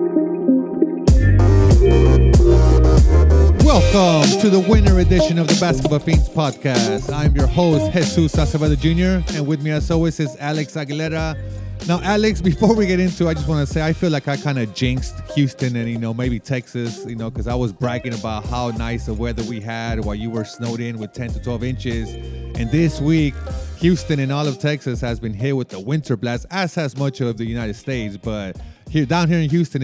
Welcome to the winter edition of the Basketball Fiends podcast. I'm your host, Jesus Acevedo Jr., and with me as always is Alex Aguilera. Now, Alex, before we get into it, I just want to say I feel like I kind of jinxed Houston and, maybe Texas, because I was bragging about how nice the weather we had while you were snowed in with 10 to 12 inches. And this week, Houston and all of Texas has been hit with the winter blast, as has much of the United States. But down here in Houston,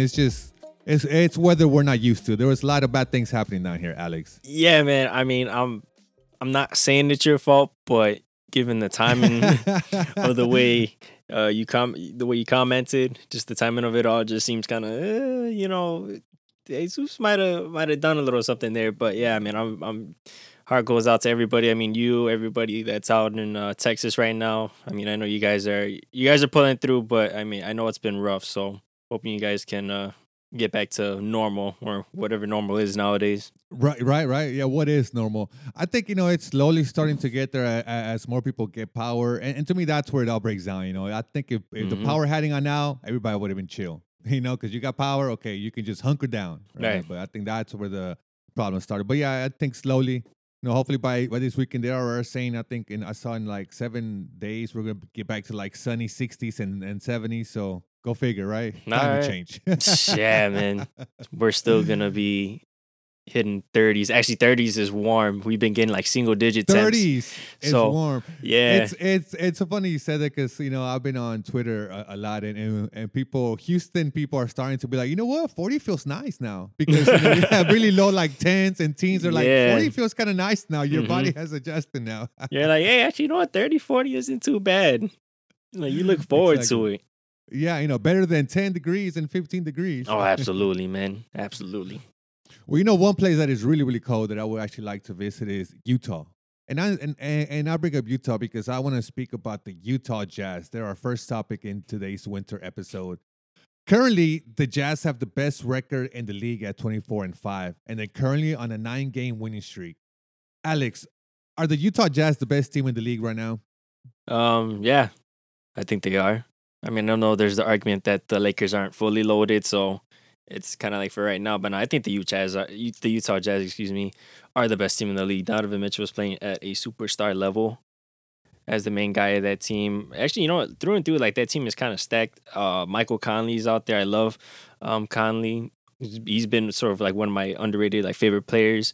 it's weather we're not used to. There was a lot of bad things happening down here, Alex. Yeah, man. I mean, I'm not saying it's your fault, but given the timing of the way you commented, just the timing of it all just seems kind of, Jesus might have done a little something there. But yeah, I mean, I'm heart goes out to everybody. I mean, everybody that's out in Texas right now. I mean, I know you guys are pulling through, but I mean, I know it's been rough. So hoping you guys can get back to normal or whatever normal is nowadays. Right. Yeah, what is normal? I think, it's slowly starting to get there as more people get power. And to me, that's where it all breaks down. I think if the power heading on now, everybody would have been chill, because you got power. Okay, you can just hunker down. Right. But I think that's where the problem started. But yeah, I think slowly, hopefully by this weekend, they are saying, I saw in like 7 days, we're going to get back to like sunny 60s and 70s. So go figure, right? Climate change. Yeah, man. We're still going to be hitting 30s. Actually, 30s is warm. We've been getting like single digit temps. 30s is warm. Yeah. It's so funny you said that because, I've been on Twitter a lot and Houston people are starting to be like, you know what? 40 feels nice now because we have really low like 10s and teens are like 40 feels kind of nice now. Your body has adjusted now. You're like, hey, actually, you know what? 30, 40 isn't too bad. Like, you look forward to it. Yeah, better than 10 degrees and 15 degrees. Oh, absolutely, man. Absolutely. Well, one place that is really, really cold that I would actually like to visit is Utah. And I bring up Utah because I want to speak about the Utah Jazz. They're our first topic in today's winter episode. Currently, the Jazz have the best record in the league at 24-5, and they're currently on a 9-game winning streak. Alex, are the Utah Jazz the best team in the league right now? Yeah, I think they are. I mean, I know there's the argument that the Lakers aren't fully loaded, so it's kind of like for right now. But no, I think the Utah Jazz, are the best team in the league. Donovan Mitchell was playing at a superstar level as the main guy of that team. Actually, through and through, like that team is kind of stacked. Michael Conley's out there. I love Conley. He's been sort of like one of my underrated like favorite players.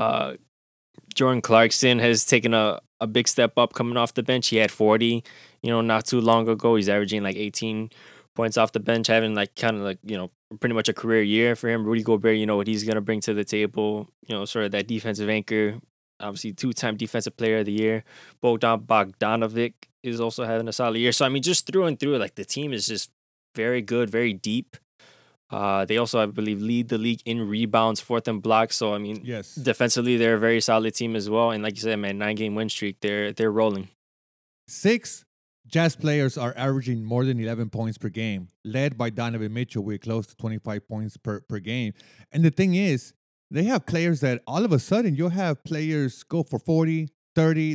Jordan Clarkson has taken a big step up coming off the bench. He had 40, not too long ago. He's averaging like 18 points off the bench, having like kind of like, pretty much a career year for him. Rudy Gobert, what he's going to bring to the table, sort of that defensive anchor, obviously 2-time defensive player of the year. Bogdan Bogdanovic is also having a solid year. So, I mean, just through and through, like the team is just very good, very deep. They also, I believe, lead the league in rebounds, fourth and blocks. So, I mean, yes, defensively, they're a very solid team as well. And like you said, man, 9-game win streak, they're rolling. 6 Jazz players are averaging more than 11 points per game, led by Donovan Mitchell with close to 25 points per game. And the thing is, they have players that all of a sudden you'll have players go for 40, 30,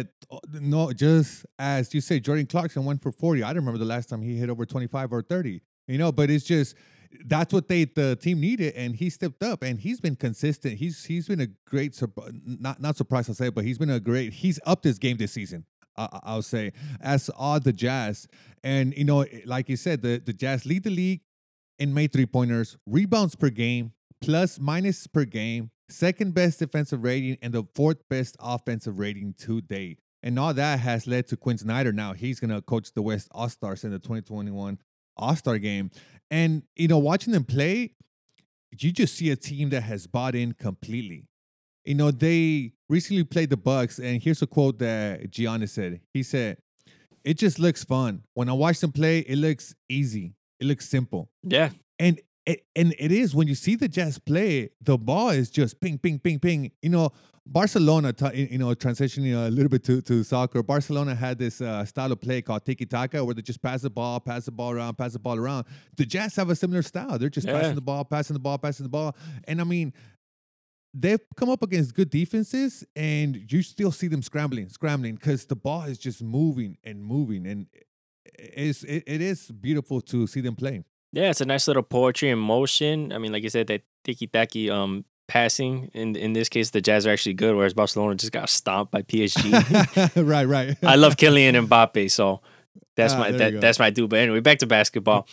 just as you say, Jordan Clarkson went for 40. I don't remember the last time he hit over 25 or 30, but it's just, that's what the team needed, and he stepped up, and he's been consistent. He's been a great, not surprised I'll say it, but he's upped his game this season. I'll say, as are the Jazz. And, like you said, the Jazz lead the league in made three-pointers, rebounds per game, plus minus per game, second best defensive rating, and the fourth best offensive rating to date. And all that has led to Quinn Snyder. Now he's going to coach the West All-Stars in the 2021 All-Star game. And, watching them play, you just see a team that has bought in completely. They recently played the Bucks, and here's a quote that Giannis said. He said, "It just looks fun. When I watch them play, it looks easy. It looks simple." Yeah. And it is. When you see the Jazz play, the ball is just ping, ping, ping, ping. Barcelona, transitioning a little bit to soccer, Barcelona had this style of play called tiki-taka, where they just pass the ball around. The Jazz have a similar style. They're just passing the ball. And I mean, they've come up against good defenses, and you still see them scrambling because the ball is just moving, and it is beautiful to see them play. Yeah, it's a nice little poetry in motion. I mean, like you said, that tiki-taki passing. In this case, the Jazz are actually good, whereas Barcelona just got stomped by PSG. Right, right. I love Kylian Mbappe, so There you go. that's my dude. But anyway, back to basketball.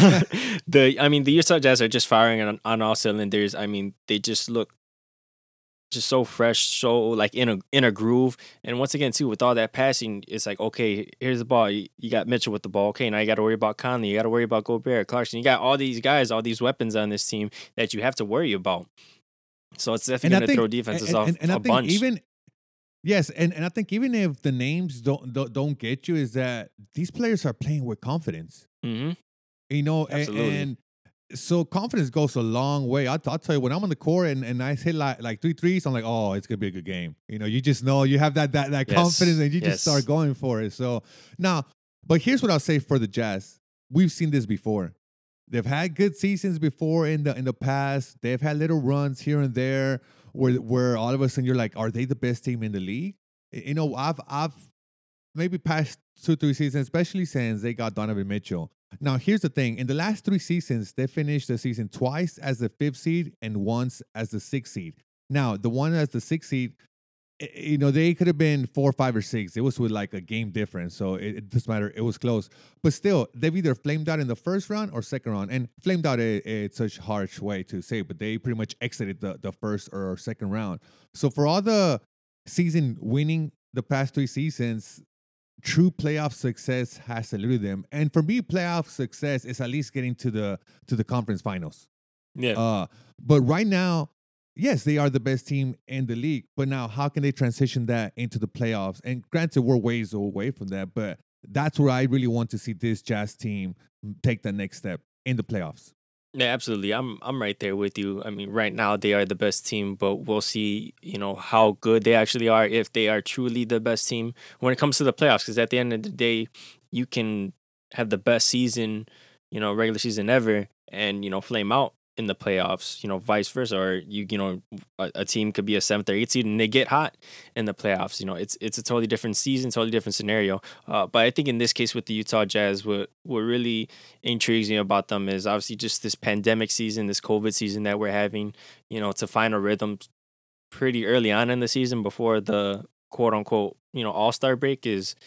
The Utah Jazz are just firing on all cylinders. I mean, they just look just so fresh, so like in a groove. And once again, too, with all that passing, it's like, okay, here's the ball. You got Mitchell with the ball. Okay, now you got to worry about Conley. You got to worry about Gobert, Clarkson. You got all these guys, all these weapons on this team that you have to worry about. So it's definitely and I going to throw think, defenses off and I a think bunch. even yes, and I think even if the names don't get you, is that these players are playing with confidence. Hmm. You know, Absolutely. and so confidence goes a long way. I'll tell you, when I'm on the court and I hit like three threes, I'm like, oh, it's gonna be a good game. You know, you just know you have that confidence, Yes. and you just start Yes. going for it. So now, but here's what I'll say for the Jazz: we've seen this before. They've had good seasons before in the past. They've had little runs here and there where all of a sudden you're like, are they the best team in the league? You know, I've maybe past 2 3 seasons, especially since they got Donovan Mitchell. Now, here's the thing: in the last 3 seasons, they finished the season twice as the fifth seed and once as the sixth seed. Now, the one as the sixth seed, you know, they could have been 4 5 or 6. It was with like a game difference, so it doesn't matter. It was close, but still, they've either flamed out in the first round or second round. And flamed out, it's such a harsh way to say, but they pretty much exited the first or second round. So for all the season winning the past 3 seasons, true playoff success has eluded them. And for me, playoff success is at least getting to the conference finals. Yeah. Uh, but right now, yes, they are the best team in the league. But now, how can they transition that into the playoffs? And granted, we're ways away from that, but that's where I really want to see this Jazz team take the next step in the playoffs. Yeah, absolutely. I'm right there with you. I mean, right now they are the best team, but we'll see, how good they actually are if they are truly the best team when it comes to the playoffs. Because at the end of the day, you can have the best season, regular season ever, and flame out in the playoffs. Vice versa, or a team could be a seventh or eighth seed and they get hot in the playoffs. It's a totally different season, totally different scenario. But I think in this case with the Utah Jazz, what really intrigues me about them is obviously just this pandemic season, this COVID season that we're having, to find a rhythm pretty early on in the season before the quote unquote, all-star break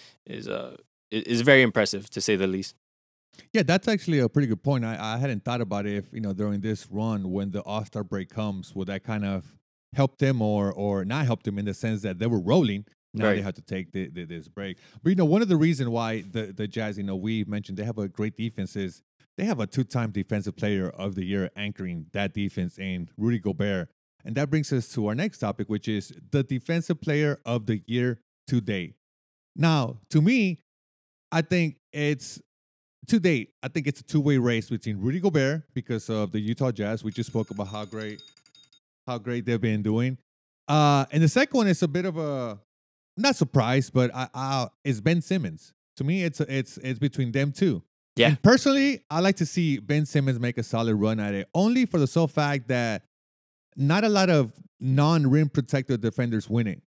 is very impressive to say the least. Yeah, that's actually a pretty good point. I hadn't thought about it. If during this run, when the All Star break comes, will that kind of help them or not help them in the sense that they were rolling? Now they Right. have to take this break. But one of the reasons why the Jazz, we mentioned they have a great defense is they have a 2-time defensive player of the year anchoring that defense in Rudy Gobert. And that brings us to our next topic, which is the defensive player of the year to date. Now, to me, I think to date, I think it's a two-way race between Rudy Gobert because of the Utah Jazz. We just spoke about how great they've been doing. And the second one is a bit of a not surprise, but it's Ben Simmons. To me, it's between them two. Yeah. And personally, I like to see Ben Simmons make a solid run at it, only for the sole fact that not a lot of non-rim protector defenders winning.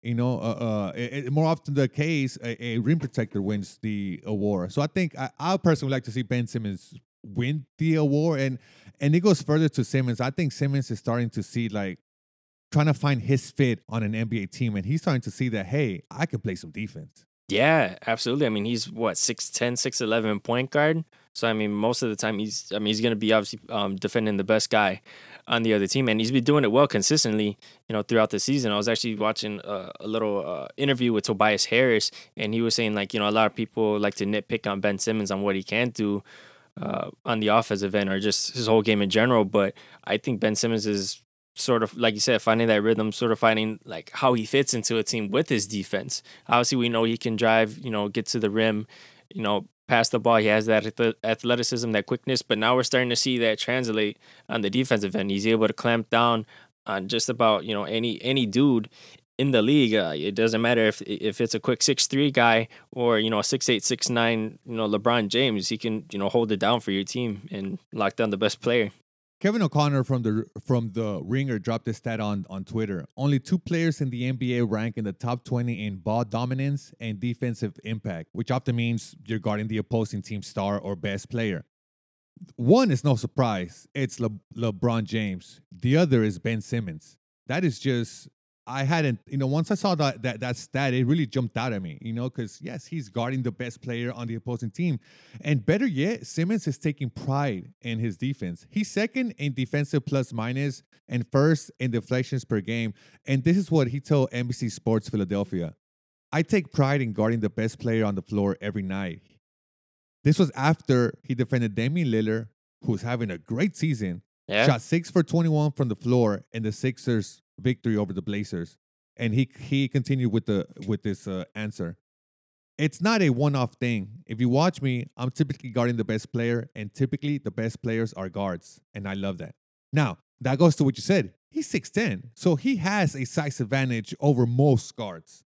More often the case, a rim protector wins the award. So I think I personally like to see Ben Simmons win the award, and it goes further to Simmons. I think Simmons is starting to see like trying to find his fit on an NBA team, and he's starting to see that hey, I can play some defense. Yeah, absolutely. I mean, he's what 6'10", 6'11" point guard. So I mean, most of the time he's going to be obviously defending the best guy on the other team, and he's been doing it well consistently, throughout the season. I was actually watching a little interview with Tobias Harris, and he was saying like, a lot of people like to nitpick on Ben Simmons on what he can't do on the offensive end or just his whole game in general. But I think Ben Simmons is sort of like you said, finding that rhythm, sort of finding like how he fits into a team with his defense. Obviously, we know he can drive, get to the rim, pass the ball. He has that athleticism, that quickness. But now we're starting to see that translate on the defensive end. He's able to clamp down on just about any dude in the league. It doesn't matter if it's a quick 6'3" guy or a 6'8", 6'9", LeBron James. He can hold it down for your team and lock down the best player. Kevin O'Connor from the Ringer dropped this stat on Twitter. Only 2 players in the NBA rank in the top 20 in ball dominance and defensive impact, which often means you're guarding the opposing team's star or best player. One is no surprise. It's LeBron James. The other is Ben Simmons. That is just I hadn't, once I saw that stat, it really jumped out at me, because yes, he's guarding the best player on the opposing team. And better yet, Simmons is taking pride in his defense. He's second in defensive plus minus and first in deflections per game. And this is what he told NBC Sports Philadelphia. I take pride in guarding the best player on the floor every night. This was after he defended Damian Lillard, who's having a great season, Yeah. shot 6 for 21 from the floor in the Sixers' victory over the Blazers, and he continued with this answer. It's not a one-off thing. If you watch me, I'm typically guarding the best player, and typically the best players are guards, and I love that. Now that goes to what you said. He's 6'10", so he has a size advantage over most guards.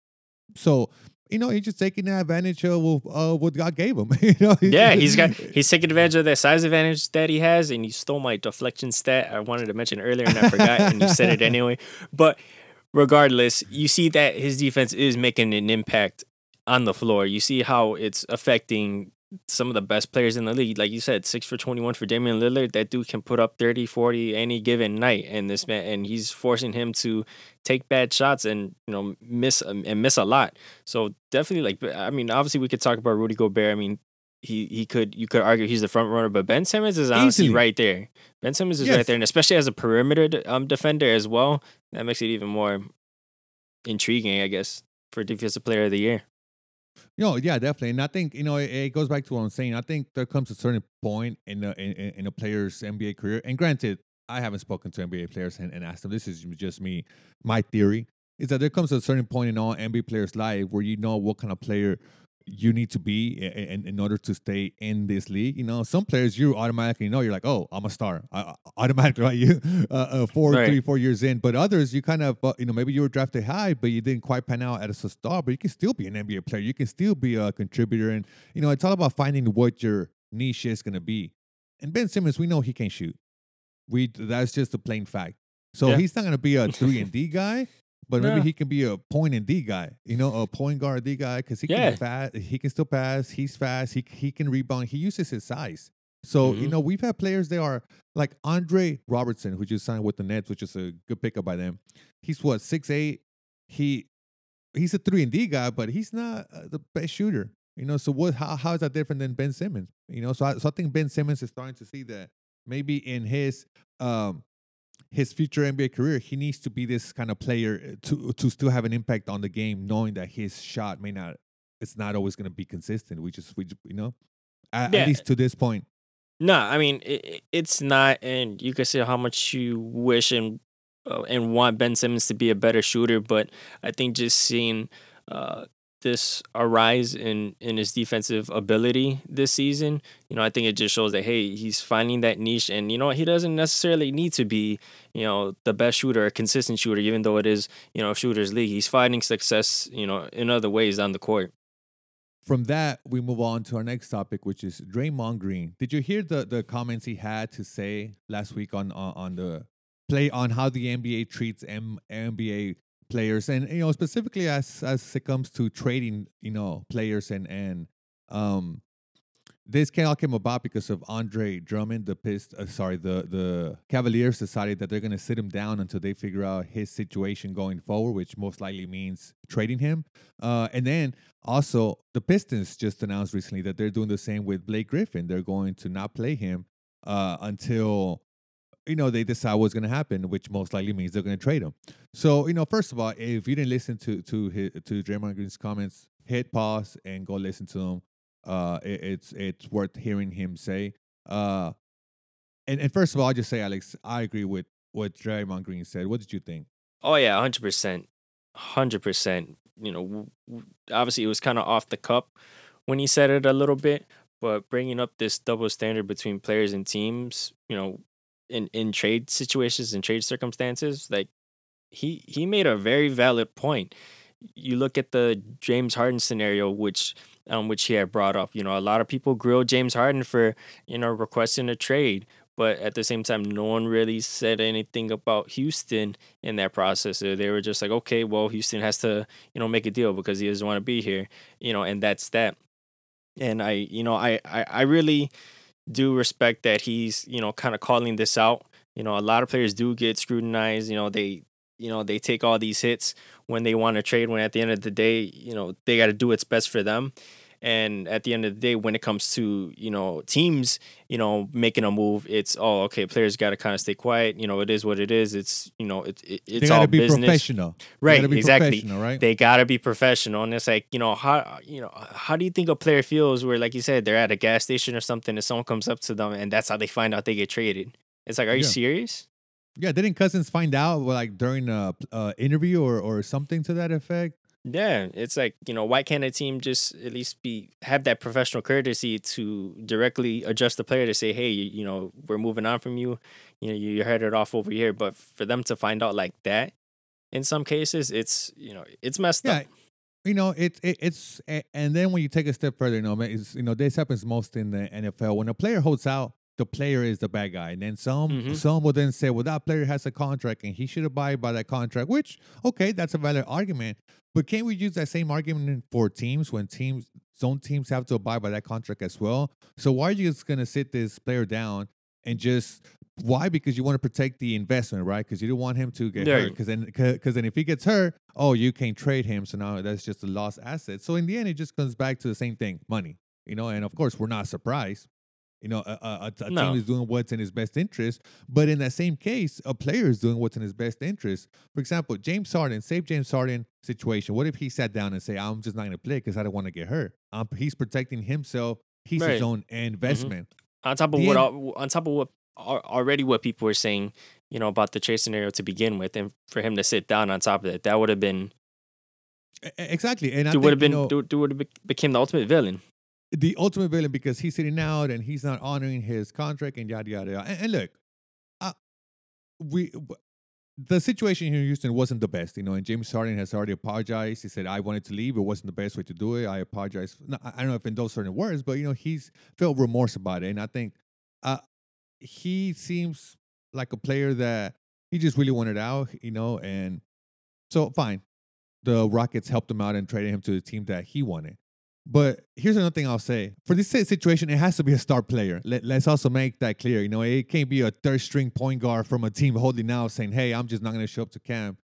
So he's just taking advantage of what God gave him. Yeah, he's taking advantage of that size advantage that he has, and you stole my deflection stat I wanted to mention earlier, and I forgot, and you said it anyway. But regardless, you see that his defense is making an impact on the floor. You see how it's affecting some of the best players in the league. Like you said, 6 for 21 for Damian Lillard. That dude can put up 30, 40 any given night, and this man, and he's forcing him to take bad shots and miss a lot. So definitely, obviously we could talk about Rudy Gobert. I mean, you could argue he's the front runner, but Ben Simmons is honestly Easily. right there. Ben Simmons is Yes. right there, and especially as a perimeter defender as well, that makes it even more intriguing, I guess, for Defensive Player of the Year. Yeah, definitely. And I think, it goes back to what I'm saying. I think there comes a certain point in a player's NBA career. And granted, I haven't spoken to NBA players and asked them. This is just me. My theory is that there comes a certain point in all NBA players' life where you know what kind of player you need to be in order to stay in this league. Some players you automatically know, you're like, oh, I'm a star. I automatically, right? You 4 years in. But others, you kind of, maybe you were drafted high, but you didn't quite pan out as a star. But you can still be an NBA player. You can still be a contributor. And it's all about finding what your niche is going to be. And Ben Simmons, we know he can't shoot. That's just a plain fact. So Yeah. he's not going to be a 3-and-D guy. But maybe No. he can be a point and D guy, a point guard D guy, because he can fast. He can still pass. He's fast. He can rebound. He uses his size. So we've had players there are like Andre Robertson, who just signed with the Nets, which is a good pickup by them. He's 6'8". He's a 3-and-D guy, but he's not the best shooter. So how is that different than Ben Simmons? So I think Ben Simmons is starting to see that maybe in his future NBA career, he needs to be this kind of player to still have an impact on the game, knowing that his shot it's not always going to be consistent. At least to this point. No, I mean it's not, and you can say how much you wish and want Ben Simmons to be a better shooter, but I think just seeing this arise in his defensive ability this season, I think it just shows that hey, he's finding that niche, and he doesn't necessarily need to be the best shooter, a consistent shooter, even though it is a shooters league. He's finding success in other ways on the court. From that, we move on to our next topic, which is Draymond Green. Did you hear the comments he had to say last week on the play on how the NBA treats NBA players, and specifically as it comes to trading players, and this all came about because of Andre Drummond. The Cavaliers decided that they're going to sit him down until they figure out his situation going forward, which most likely means trading him. And then also the Pistons just announced recently that they're doing the same with Blake Griffin. They're going to not play him until they decide what's going to happen, which most likely means they're going to trade him. So first of all, if you didn't listen to Draymond Green's comments, hit pause and go listen to them. It's worth hearing him say. And first of all, I'll just say, Alex, I agree with what Draymond Green said. What did you think? Oh yeah, 100%, 100%. Obviously it was kind of off the cup when he said it a little bit, but bringing up this double standard between players and teams, in trade situations and trade circumstances, like he made a very valid point. You look at the James Harden scenario, which he had brought up. A lot of people grilled James Harden for requesting a trade, but at the same time, no one really said anything about Houston in that process. They were just like, okay, well, Houston has to make a deal because he doesn't want to be here, and that's that. And I really do respect that he's, kind of calling this out. A lot of players do get scrutinized. They take all these hits when they want to trade, when at the end of the day, they got to do what's best for them. And at the end of the day, when it comes to, teams, making a move, it's, oh, okay, players got to kind of stay quiet. It is what it is. It's, They it's got all to be business. professional. They Right, gotta be exactly. professional, right? They gotta be professional, and it's like, how do you think a player feels where, like you said, they're at a gas station or something, and someone comes up to them, and that's how they find out they get traded? It's like, are you Yeah. serious? Yeah, didn't Cousins find out like during a interview or something to that effect? Yeah, it's like, why can't a team just at least have that professional courtesy to directly adjust the player to say, hey, we're moving on from you, you're headed off over here. But for them to find out like that, in some cases, it's messed up. Yeah, and then when you take a step further, this happens most in the NFL. When a player holds out, the player is the bad guy, and then some will then say, well, that player has a contract and he should abide by that contract. Which, okay, that's a valid argument, but can't we use that same argument for teams when some teams have to abide by that contract as well? So why are you just gonna sit this player down and just why? Because you want to protect the investment, right? Because you don't want him to get hurt. Because then if he gets hurt, oh, you can't trade him. So now that's just a lost asset. So in the end, it just comes back to the same thing, money. And of course, we're not surprised. A No. team is doing what's in his best interest. But in that same case, a player is doing what's in his best interest. For example, James Harden situation. What if he sat down and say, I'm just not going to play because I don't want to get hurt? He's protecting himself. He's his Right. own investment. On top of what already what people were saying, about the trade scenario to begin with, and for him to sit down on top of it, that would have been Exactly. And I it would have think, been would have became the ultimate villain. the ultimate villain because he's sitting out and he's not honoring his contract and yada yada yada. And look, uh, the situation here in Houston wasn't the best, and James Harden has already apologized. He said, I wanted to leave. It wasn't the best way to do it. I apologize. No, I don't know if in those certain words, but, he's felt remorse about it. And I think he seems like a player that he just really wanted out, and so fine. The Rockets helped him out and traded him to the team that he wanted. But here's another thing I'll say. For this situation, it has to be a star player. Let's also make that clear. It can't be a third string point guard from a team holding out saying, hey, I'm just not going to show up to camp.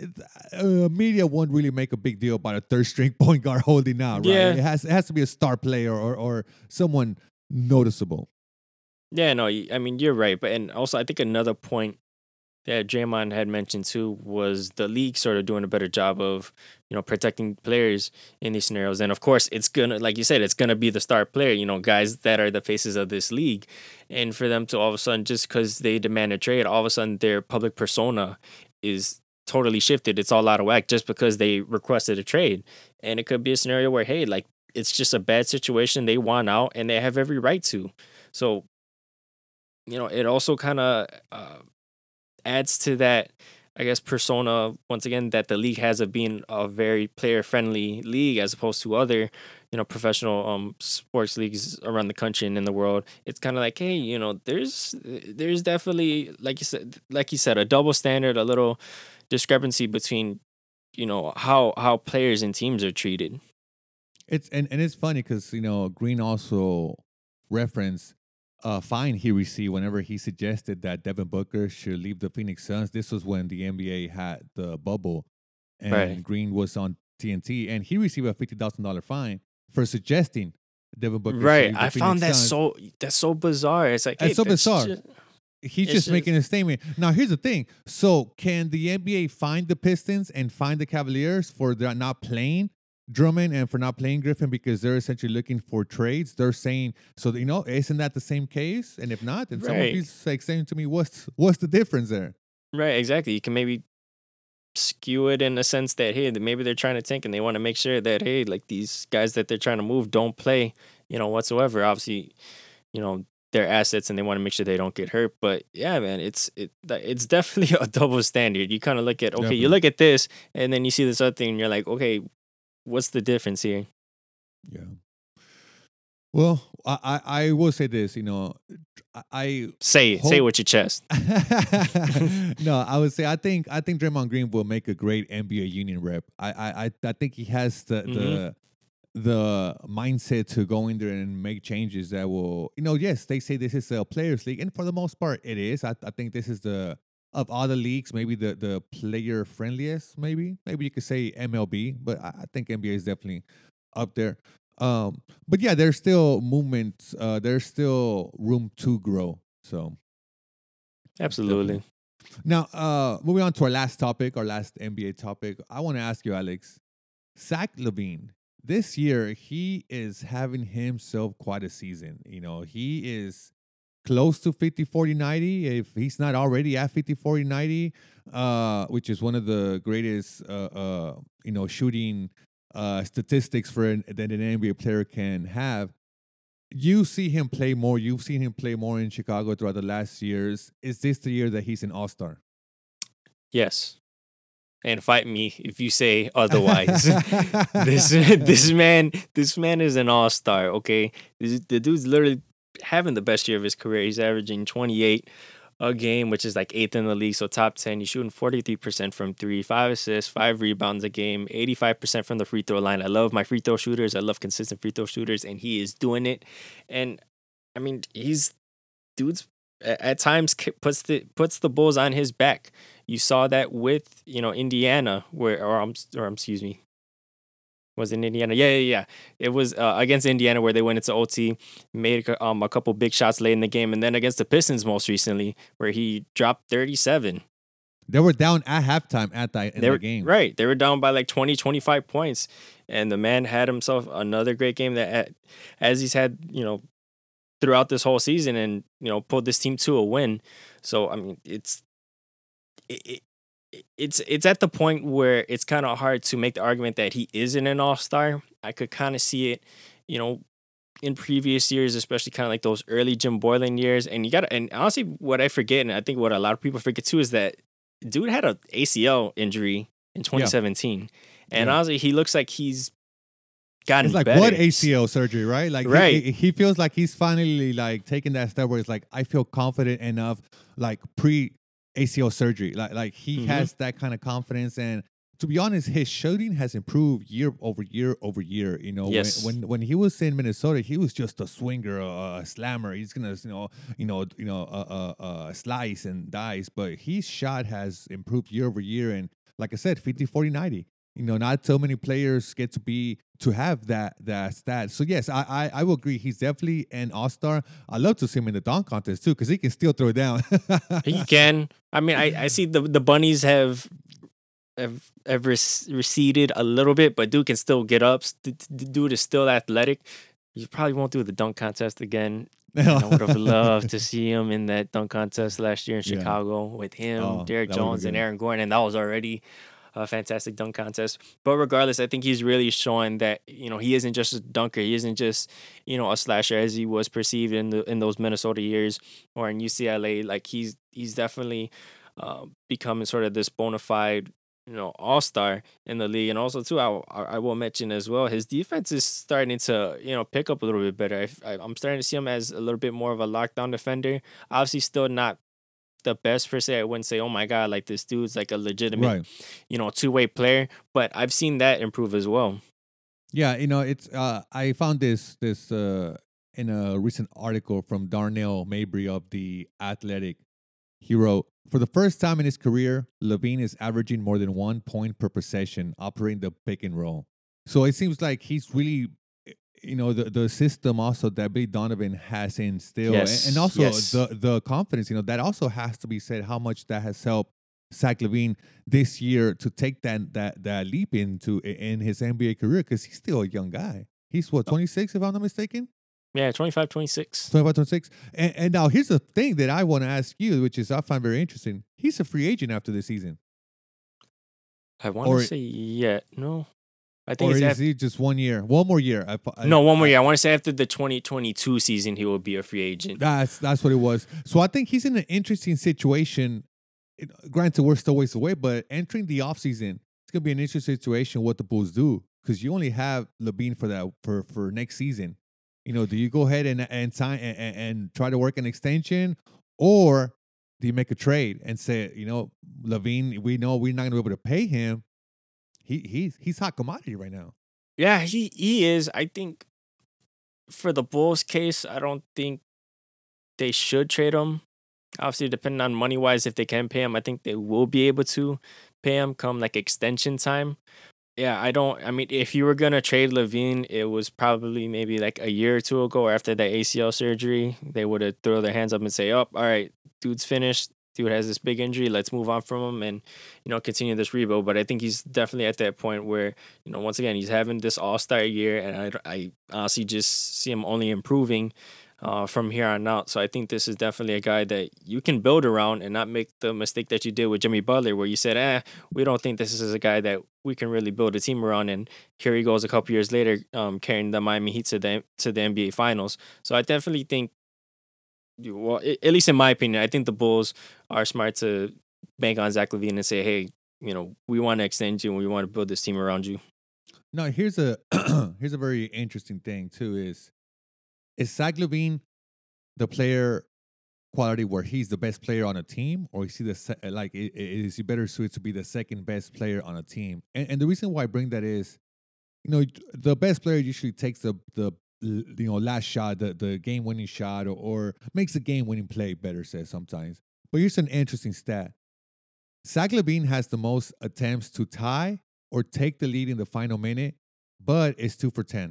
Media won't really make a big deal about a third string point guard holding out, right? Yeah. It has to be a star player or someone noticeable. Yeah, no, I mean, you're right. And also, I think another point that Draymond had mentioned too was the league sort of doing a better job of, protecting players in these scenarios. And of course, it's gonna, like you said, it's gonna be the star player, guys that are the faces of this league. And for them to all of a sudden, just because they demand a trade, all of a sudden their public persona is totally shifted. It's all out of whack just because they requested a trade. And it could be a scenario where, hey, like, it's just a bad situation. They want out and they have every right to. So, it also kind of adds to that, I guess, persona once again that the league has of being a very player friendly league as opposed to other, professional sports leagues around the country and in the world. It's kind of like, hey, there's definitely, like you said, a double standard, a little discrepancy between, how players and teams are treated. It's funny because Green also referenced fine he received whenever he suggested that Devin Booker should leave the Phoenix Suns. This was when the NBA had the bubble, and Right. Green was on TNT, and he received a $50,000 fine for suggesting Devin Booker. Right. Should leave the I found Phoenix that Suns. that's so bizarre. It's like, That's hey, so bizarre. He's it's just making a statement. Now, here's the thing. So, can the NBA find the Pistons and find the Cavaliers for their not playing Drummond and for not playing Griffin because they're essentially looking for trades? They're saying, so, isn't that the same case? And if not, then someone Right. is like saying to me, what's the difference there? Right, exactly. You can maybe skew it in the sense that, hey, maybe they're trying to tank and they want to make sure that, hey, like, these guys that they're trying to move don't play, whatsoever. Obviously, their assets and they want to make sure they don't get hurt. But yeah, man, it's definitely a double standard. You kind of look at, okay, Definitely. you look at this and then you see this other thing and you're like, okay, what's the difference here? Yeah. Well, I will say this, I Say it. Say it Hope- with your chest. no, I would say I think Draymond Green will make a great NBA union rep. I think he has the the mindset to go in there and make changes that will, yes, they say this is a players league, and for the most part, it is. I think this is the of all the leagues, maybe the player friendliest. Maybe you could say MLB, but I think NBA is definitely up there. But yeah, there's still movements. There's still room to grow. So Absolutely. definitely. Now, moving on to our last topic, our last NBA topic. I want to ask you, Alex, Zach LaVine. This year, he is having himself quite a season. He is close to 50, 40, 90. If he's not already at 50, 40, 90, which is one of the greatest, shooting statistics that an NBA player can have. You see him play more. You've seen him play more in Chicago throughout the last years. Is this the year that he's an all-star? Yes. And fight me if you say otherwise. this man is an all-star, okay? The dude's literally having the best year of his career. He's averaging 28 a game, which is like 8th in the league, so top 10. He's shooting 43% from 3, 5 assists, 5 rebounds a game, 85% from the free throw line. I love my free throw shooters. I love consistent free throw shooters, and he is doing it. And I mean, dude's at times puts the Bulls on his back. You saw that with Indiana, or excuse me, was it Indiana? Yeah. It was against Indiana where they went into OT, made a couple big shots late in the game, and then against the Pistons most recently where he dropped 37. They were down at halftime in the game. Right. They were down by like 20, 25 points. And the man had himself another great game that, as he's had, throughout this whole season, and, pulled this team to a win. So, I mean, it's at the point where it's kind of hard to make the argument that he isn't an all-star. I could kind of see it, in previous years, especially kind of like those early Jim Boylan years. And and honestly, what I forget, and I think what a lot of people forget too, is that dude had an ACL injury in 2017. Yeah. And honestly, he looks like he's gotten it's like better. What ACL surgery, right? Like right. He feels like he's finally like taking that step where it's like, I feel confident enough, like pre-ACL surgery. Like he has that kind of confidence. And to be honest, his shooting has improved year over year over year. Yes. When he was in Minnesota, he was just a swinger, a slammer. He's gonna, slice and dice. But his shot has improved year over year. And like I said, 50, 40, 90. Not so many players get to have that stat. So yes, I will agree. He's definitely an all-star. I love to see him in the dunk contest too, because he can still throw it down. He can. I mean, I see the bunnies have receded a little bit, but dude can still get up. Dude is still athletic. You probably won't do the dunk contest again. I would have loved to see him in that dunk contest last year in Chicago with him, Derrick Jones, and Aaron Gordon, and that was already a fantastic dunk contest. But regardless, I think he's really showing that he isn't just a dunker. He isn't just a slasher as he was perceived in those Minnesota years or in UCLA. Like he's definitely becoming sort of this bona fide all-star in the league. And also too, I will mention as well, his defense is starting to pick up a little bit better. I'm starting to see him as a little bit more of a lockdown defender. Obviously still not the best per se. I wouldn't say, oh my god, like this dude's like a legitimate two-way player, but I've seen that improve as well. Yeah, it's I found this in a recent article from Darnell Mabry of The Athletic. He wrote, for the first time in his career, LaVine is averaging more than 1 point per possession operating the pick and roll. So it seems like he's really, the system also that Billy Donovan has instilled. Yes. And also the confidence, that also has to be said, how much that has helped Zach LaVine this year to take that leap in his NBA career, because he's still a young guy. He's 26, if I'm not mistaken? Yeah, 25, 26. 25, 26. And now here's the thing that I want to ask you, which is I find very interesting. He's a free agent after this season. I want to say no. I think is he just 1 year? One more year. No, one more year. I want to say after the 2022 season, he will be a free agent. That's what it was. So I think he's in an interesting situation. Granted, we're still ways away, but entering the offseason, it's going to be an interesting situation what the Bulls do, because you only have LaVine for next season. Do you go ahead and sign and try to work an extension, or do you make a trade and say, LaVine, we know we're not going to be able to pay him. He's hot commodity right now. Yeah, he is. I think for the Bulls case, I don't think they should trade him. Obviously, depending on money wise, if they can pay him, I think they will be able to pay him come like extension time. Yeah, I don't. I mean, if you were gonna trade Levine, it was probably maybe like a year or two ago, or after that ACL surgery. They would have throw their hands up and say, "Oh, all right, dude's finished. Dude has this big injury. Let's move on from him and continue this rebuild." But I think he's definitely at that point where once again he's having this All Star year, and I honestly just see him only improving from here on out. So I think this is definitely a guy that you can build around and not make the mistake that you did with Jimmy Butler, where you said, we don't think this is a guy that we can really build a team around. And here he goes a couple years later, carrying the Miami Heat to the NBA Finals. So I definitely think, well, at least in my opinion, I think the Bulls are smart to bank on Zach LaVine and say, hey, we want to extend you and we want to build this team around you. Now, here's a here's a very interesting thing too. Is Zach LaVine the player quality where he's the best player on a team, or is he is he better suited to be the second best player on a team? And the reason why I bring that is, the best player usually takes the last shot, the game winning shot, or makes the game winning play, better said sometimes. But here's an interesting stat: Zach LaVine has the most attempts to tie or take the lead in the final minute, but it's 2 for 10.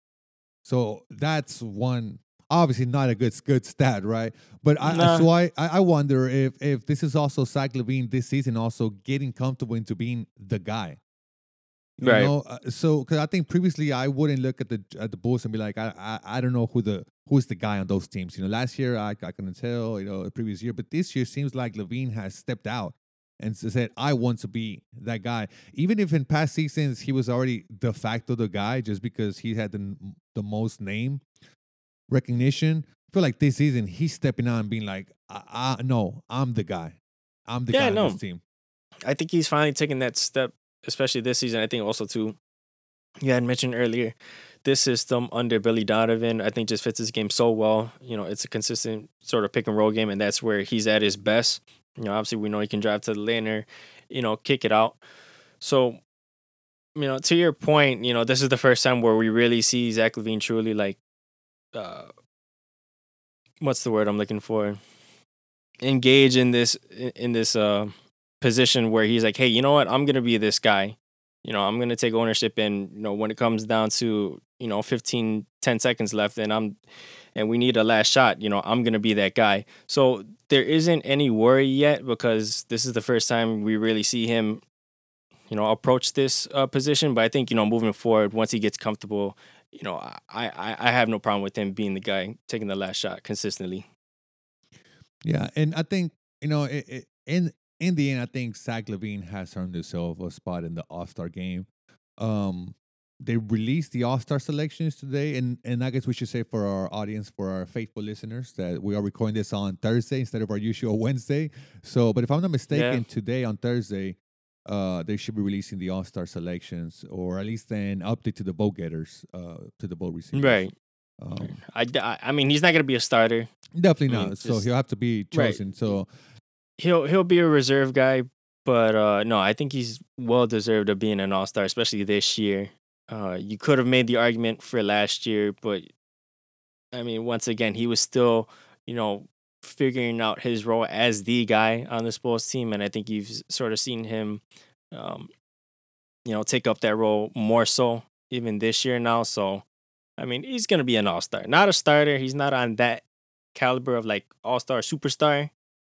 So that's one, obviously not a good stat, right? But I wonder if this is also Zach LaVine this season also getting comfortable into being the guy. Right. So because I think previously I wouldn't look at the Bulls and be like, I don't know who's the guy on those teams. Last year I couldn't tell, the previous year, but this year seems like LaVine has stepped out and said, I want to be that guy. Even if in past seasons he was already de facto the guy just because he had the most name recognition, I feel like this season he's stepping out and being like, no, I'm the guy. I'm the guy on this team. I think he's finally taking that step, especially this season. I think also too, you had mentioned earlier, this system under Billy Donovan, I think just fits his game so well. It's a consistent sort of pick and roll game, and that's where he's at his best. Obviously we know he can drive to the lane or, kick it out. So, to your point, this is the first time where we really see Zach LaVine truly like, what's the word I'm looking for? Engage in this position where he's like, hey, you know what? I'm gonna be this guy. I'm gonna take ownership, and when it comes down to 10 seconds left, and we need a last shot, I'm gonna be that guy. So there isn't any worry yet because this is the first time we really see him, approach this position. But I think moving forward, once he gets comfortable, I have no problem with him being the guy taking the last shot consistently. Yeah, and I think in the end, I think Zach LaVine has earned himself a spot in the All-Star game. They released the All-Star selections today, and I guess we should say for our audience, for our faithful listeners, that we are recording this on Thursday instead of our usual Wednesday. So, but if I'm not mistaken, today on Thursday, they should be releasing the All-Star selections, or at least an update to the vote getters, to the vote receivers. Right. I mean, he's not going to be a starter. Definitely not. So he'll have to be chosen. Right. So he'll be a reserve guy, but no, I think he's well deserved of being an All-Star, especially this year. You could have made the argument for last year, but I mean, once again, he was still, figuring out his role as the guy on the sports team, and I think you've sort of seen him, take up that role more so even this year now. So, I mean, he's gonna be an All-Star, not a starter. He's not on that caliber of like All-Star superstar,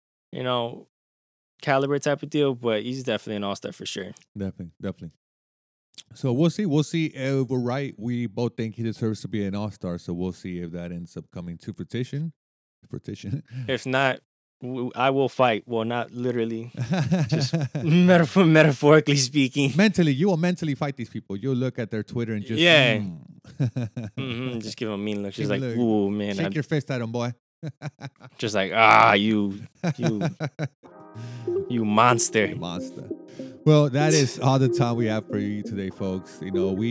caliber type of deal, but he's definitely an All-Star for sure. Definitely. So we'll see. We'll see if we're right. We both think he deserves to be an All-Star. So we'll see if that ends up coming to fruition. If not, I will fight. Well, not literally, just metaphorically speaking. Mentally, you will mentally fight these people. You'll look at their Twitter and just just give them a mean look. She's like, look, ooh, man, shake your fist at him, boy. Just like, you monster. Well, that is all the time we have for you today, folks.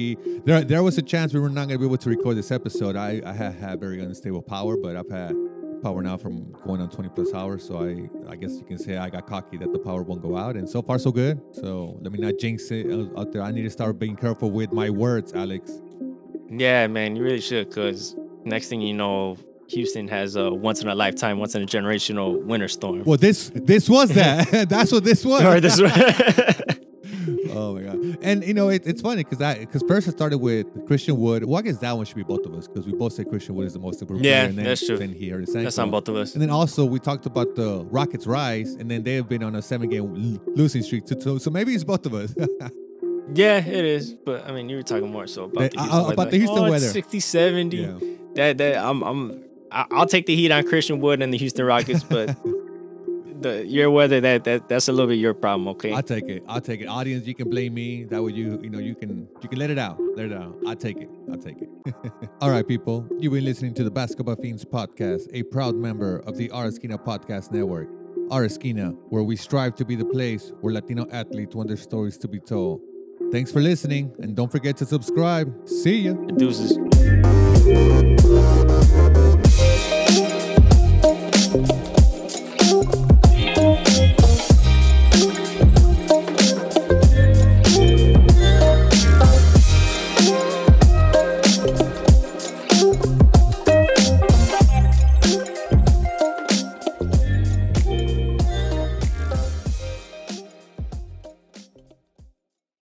There was a chance we were not going to be able to record this episode. I have very unstable power, but I've had powering out from going on 20 plus hours. So I guess you can say I got cocky that the power won't go out. And so far, so good. So let me not jinx it out there. I need to start being careful with my words, Alex. Yeah, man, you really should, because next thing you know, Houston has a once in a lifetime, once in a generational winter storm. Well, this was that. That's what this was. Or this Oh my god! And you know it's funny because first I started with Christian Wood. Well, I guess that one should be both of us because we both say Christian Wood is the most improved player. And then, that's true. Then here, That's on both of us. And then also we talked about the Rockets' rise, and then they have been on a 7-game losing streak too. So maybe it's both of us. Yeah, it is. But I mean, you were talking more so about the Houston weather. About the Houston weather. 60, 70. Yeah. I'll take the heat on Christian Wood and the Houston Rockets, but your weather that's a little bit your problem, okay? I'll take it. Audience, you can blame me. That way you can let it out. I'll take it. All right, people. You've been listening to the Basketball Fiends podcast, a proud member of the Our Esquina Podcast Network. Our Esquina, where we strive to be the place where Latino athletes want their stories to be told. Thanks for listening, and don't forget to subscribe. See ya. Deuces.